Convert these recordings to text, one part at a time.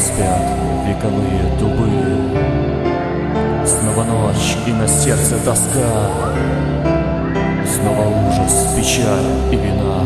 спят вековые дубы. Снова ночь и на сердце тоска, снова ужас, печаль и вина.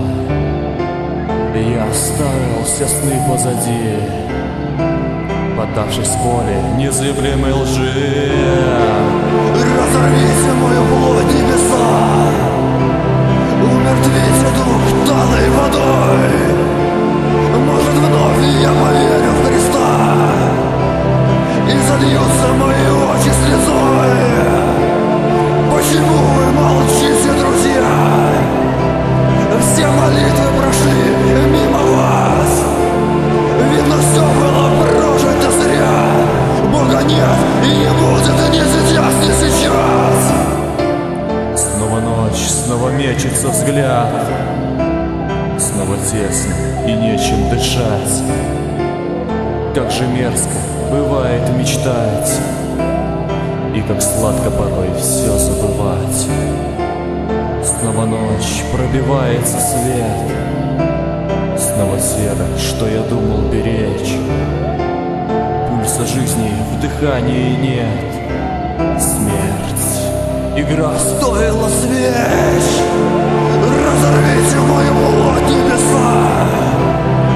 Я оставил все сны позади, поддавшись воле незыблемой лжи. Разорвите мою плоть, небеса, умертвите дух талой водой. Может, вновь я поверю в Христа, и зальются мои очи слезой. Почему вы молчите, друзья? Все молитвы прошли мимо вас. Видно, все было прожито зря. Бога нет и не будет ни сейчас, ни сейчас. Снова ночь, снова мечется взгляд, снова тесно и нечем дышать. Как же мерзко бывает мечтать, и как сладко порой все забывать. Снова ночь, пробивается свет, снова серо, что я думал беречь. Пульса жизни в дыхании нет. Смерть, игра стоила свеч. Разорвите мою плоть, небеса,